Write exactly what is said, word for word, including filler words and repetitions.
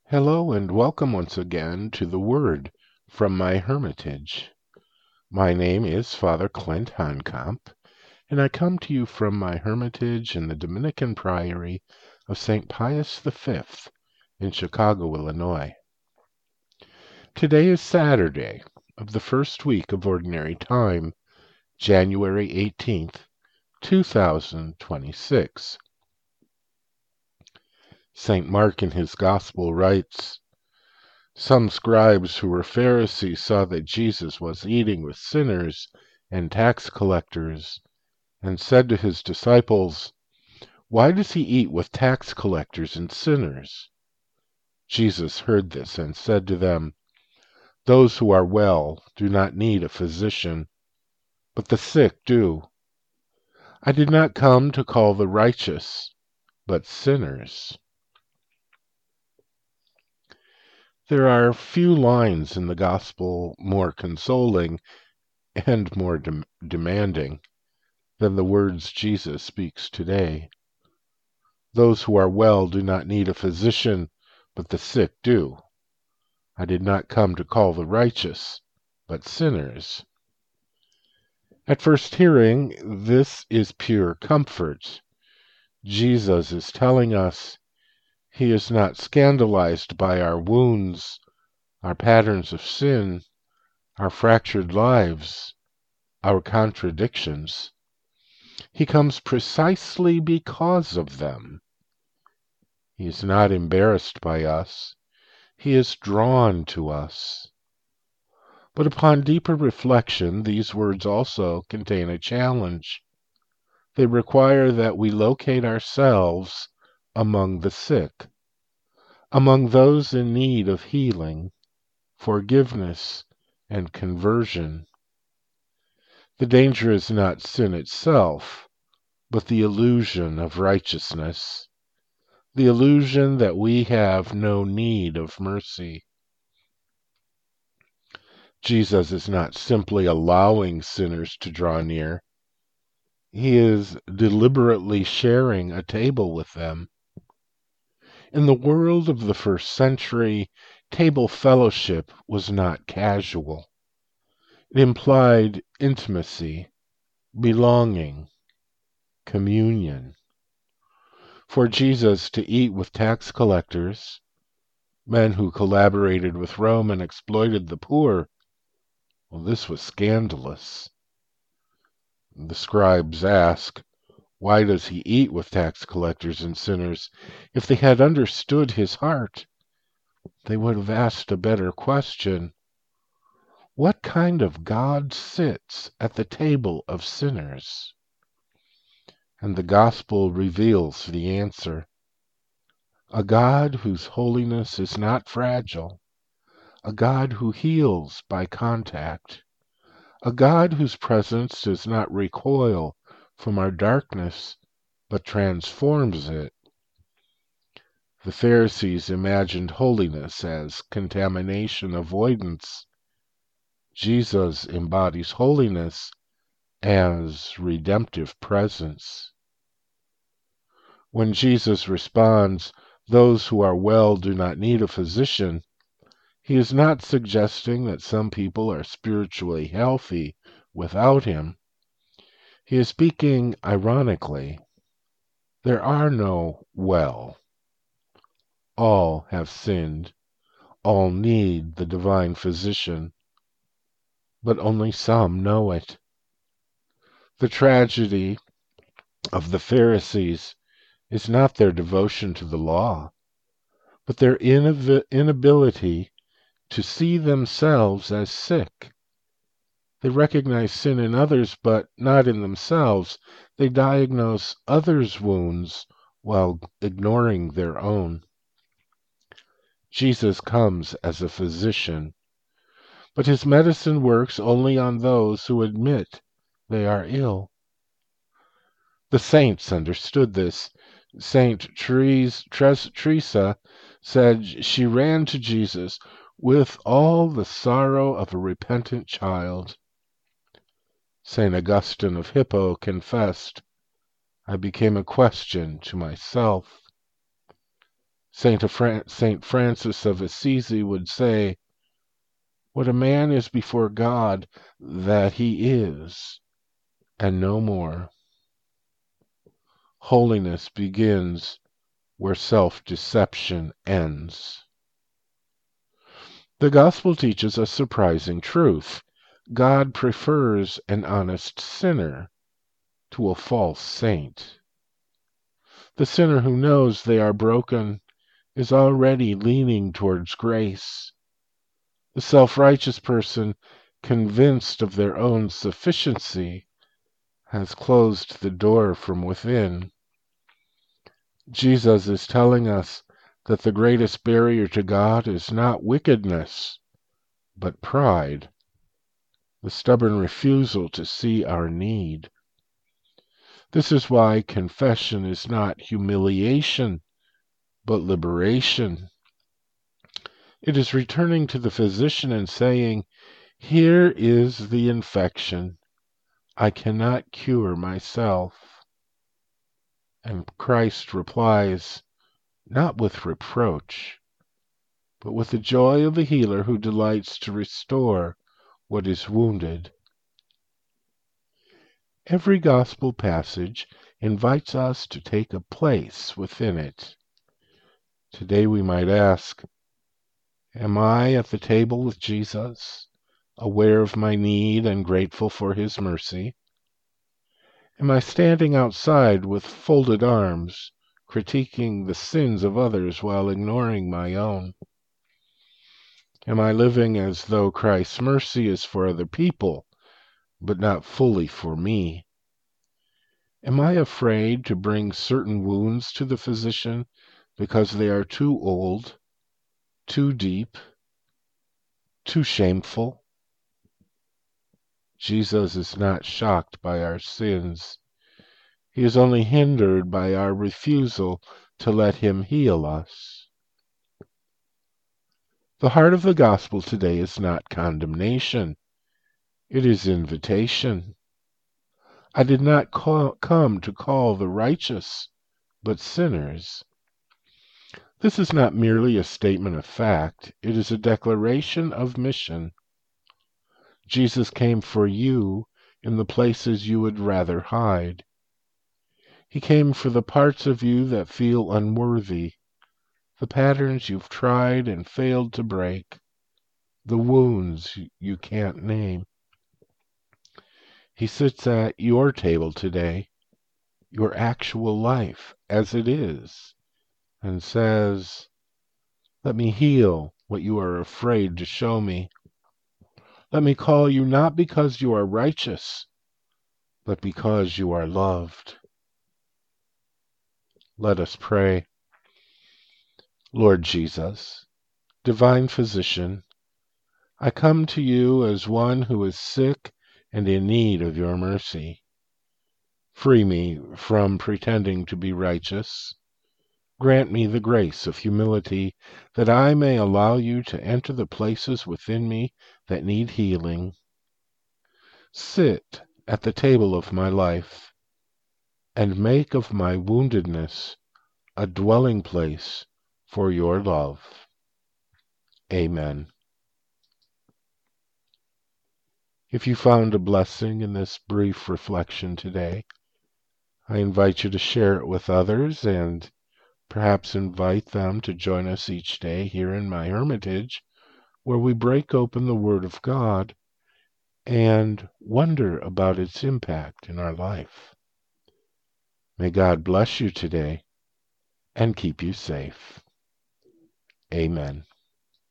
Hello and welcome once again to the Word from my hermitage. My name is Father Clint Honkamp, and I come to you from my hermitage in the Dominican Priory of Saint Pius the Fifth in Chicago, Illinois. Today is Saturday of the first week of Ordinary Time, January eighteenth, two thousand twenty-six. Saint Mark in his Gospel writes, "Some scribes who were Pharisees saw that Jesus was eating with sinners and tax collectors, and said to his disciples, 'Why does he eat with tax collectors and sinners?' Jesus heard this and said to them, 'Those who are well do not need a physician, but the sick do. I did not come to call the righteous, but sinners.'" There are few lines in the Gospel more consoling and more de- demanding than the words Jesus speaks today. "Those who are well do not need a physician, but the sick do. I did not come to call the righteous, but sinners." At first hearing, this is pure comfort. Jesus is telling us he is not scandalized by our wounds, our patterns of sin, our fractured lives, our contradictions. He comes precisely because of them. He is not embarrassed by us. He is drawn to us. But upon deeper reflection, these words also contain a challenge. They require that we locate ourselves among the sick, among those in need of healing, forgiveness, and conversion. The danger is not sin itself, but the illusion of righteousness, the illusion that we have no need of mercy. Jesus is not simply allowing sinners to draw near. He is deliberately sharing a table with them. In the world of the first century, table fellowship was not casual. It implied intimacy, belonging, communion. For Jesus to eat with tax collectors, men who collaborated with Rome and exploited the poor, well, this was scandalous. The scribes ask, "Why does he eat with tax collectors and sinners?" If they had understood his heart, they would have asked a better question. What kind of God sits at the table of sinners? And the gospel reveals the answer. A God whose holiness is not fragile, a God who heals by contact, a God whose presence does not recoil from our darkness, but transforms it. The Pharisees imagined holiness as contamination avoidance. Jesus embodies holiness as redemptive presence. When Jesus responds, "Those who are well do not need a physician," he is not suggesting that some people are spiritually healthy without him. He is speaking ironically. There are no well. All have sinned. All need the divine physician. But only some know it. The tragedy of the Pharisees is not their devotion to the law, but their inability to see themselves as sick. They recognize sin in others, but not in themselves. They diagnose others' wounds while ignoring their own. Jesus comes as a physician, but his medicine works only on those who admit they are ill. The saints understood this. Saint Therese, Teresa said she ran to Jesus with all the sorrow of a repentant child. Saint Augustine of Hippo confessed, "I became a question to myself." Saint Saint Francis of Assisi would say, "What a man is before God, that he is, and no more." Holiness begins where self-deception ends. The gospel teaches a surprising truth. God prefers an honest sinner to a false saint. The sinner who knows they are broken is already leaning towards grace. The self-righteous person, convinced of their own sufficiency, has closed the door from within. Jesus is telling us that the greatest barrier to God is not wickedness, but pride, the stubborn refusal to see our need. This is why confession is not humiliation, but liberation. It is returning to the physician and saying, "Here is the infection. I cannot cure myself." And Christ replies, not with reproach, but with the joy of the healer who delights to restore what is wounded. Every gospel passage invites us to take a place within it. Today we might ask, am I at the table with Jesus, aware of my need and grateful for his mercy? Am I standing outside with folded arms, critiquing the sins of others while ignoring my own? Am I living as though Christ's mercy is for other people, but not fully for me? Am I afraid to bring certain wounds to the physician because they are too old, too deep, too shameful? Jesus is not shocked by our sins. He is only hindered by our refusal to let him heal us. The heart of the gospel today is not condemnation. It is invitation. I did not call, come to call the righteous, but sinners. This is not merely a statement of fact. It is a declaration of mission. Jesus came for you in the places you would rather hide. He came for the parts of you that feel unworthy, the patterns you've tried and failed to break, the wounds you can't name. He sits at your table today, your actual life as it is, and says, "Let me heal what you are afraid to show me. Let me call you not because you are righteous, but because you are loved." Let us pray. Lord Jesus, divine physician, I come to you as one who is sick and in need of your mercy. Free me from pretending to be righteous. Grant me the grace of humility, that I may allow you to enter the places within me that need healing. Sit at the table of my life, and make of my woundedness a dwelling place for your love. Amen. If you found a blessing in this brief reflection today, I invite you to share it with others and perhaps invite them to join us each day here in my hermitage, where we break open the Word of God and wonder about its impact in our life. May God bless you today and keep you safe. Amen.